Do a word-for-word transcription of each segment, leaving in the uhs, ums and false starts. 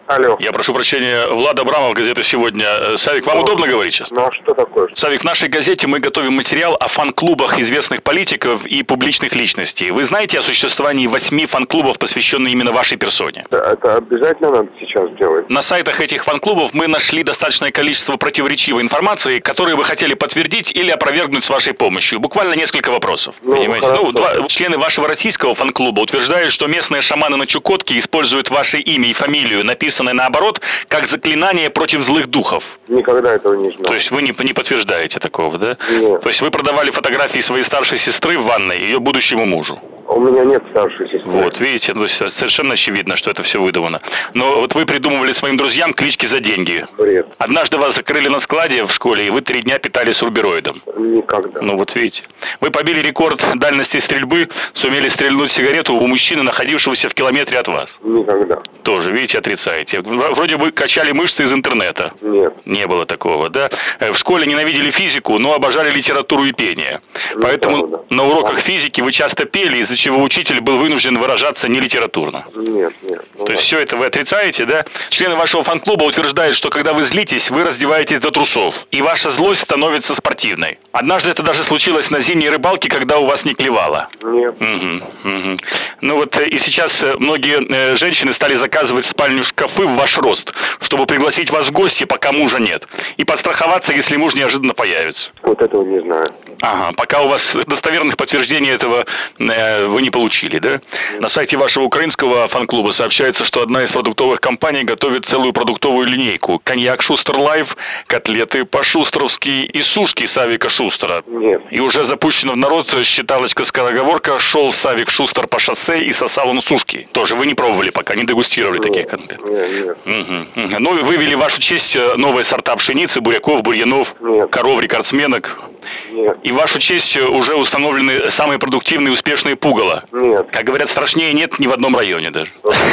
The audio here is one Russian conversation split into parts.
Алло. Я прошу прощения, Влад Абрамов, газета «Сегодня». Савик, вам ну, удобно говорить сейчас? Ну, а что такое? Савик, в нашей газете мы готовим материал о фан-клубах известных политиков и публичных личностей. Вы знаете о существовании восьми фан-клубов, посвященных именно вашей персоне? Это, это обязательно надо сейчас делать? На сайтах этих фан-клубов мы нашли достаточное количество противоречивой информации, которые вы хотели подтвердить или опровергнуть с вашей помощью. Буквально несколько вопросов. Ну, понимаете? Ну, два, члены вашего российского фан-клуба утверждают, что местные шаманы на Чукотке используют ваше имя и фамилию, написанное наоборот, как заклинание против злых духов. Никогда этого не знал. То есть вы не, не подтверждаете такого, да? Нет. То есть вы продавали фотографии своей старшей сестры в ванной ее будущему мужу? У меня нет старшей сестры. Вот, видите, ну, совершенно очевидно, что это все выдумано. Но вот вы придумывали своим друзьям клички за деньги. Бред. Однажды вас закрыли на складе в школе, и вы три дня питались рубероидом. Никогда. Ну вот видите. Вы побили рекорд дальности стрельбы, сумели стрельнуть сигарету у мужчины, находившегося в километре от вас. Никогда. Тоже, видите, отрицаете. Вроде бы качали мышцы из интернета. Нет. Не было такого, да? В школе ненавидели физику, но обожали литературу и пение. Не Поэтому правда. на уроках физики вы часто пели, из-за чего учитель был вынужден выражаться не литературно. Нет, нет. Ну, То есть да. все это вы отрицаете, да? Члены вашего фан-клуба утверждают, что когда вы злитесь, вы раздеваетесь до трусов, и ваша злость становится спортивной. Однажды это даже случилось на зимней рыбалке, когда у вас не клевало. Нет. Угу, угу. Ну вот и сейчас многие э, женщины стали заказывать в спальню шкафы в ваш рост, чтобы пригласить вас в гости, пока мужа нет, и подстраховаться, если муж неожиданно появится. Вот этого не знаю. Ага, пока у вас достоверных подтверждений этого э, вы не получили, да? Mm. На сайте вашего украинского фан-клуба сообщается, что одна из продуктовых компаний готовит целую продуктовую линейку. Коньяк Шустер Лайв, котлеты по-шустровски и сушки Савика Шустера. Нет. И уже запущена в народ считалочка-скороговорка «Шел Савик Шустер по шоссе и сосал он сушки». Тоже вы не пробовали пока, не дегустировали нет. таких конфет? Нет, нет. Угу, угу. Ну, вывели в вашу честь новые сорта пшеницы, буряков, бурьянов, нет. коров, рекордсменок. Нет. И в вашу честь уже установлены самые продуктивные и успешные пугало. Нет. Как говорят, страшнее нет ни в одном районе даже.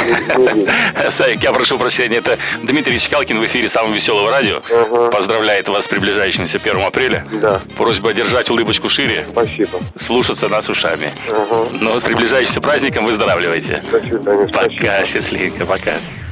Савик, я прошу прощения, это Дмитрий Чкалкин в эфире «Самого веселого радио». Ага. Поздравляет вас с приближающимся первым апреля. Да. Просьба держать улыбочку шире. Спасибо. Слушаться нас ушами. Ага. Ну, с приближающимся праздником выздоравливайте. До свидания. Пока, счастливенько, пока.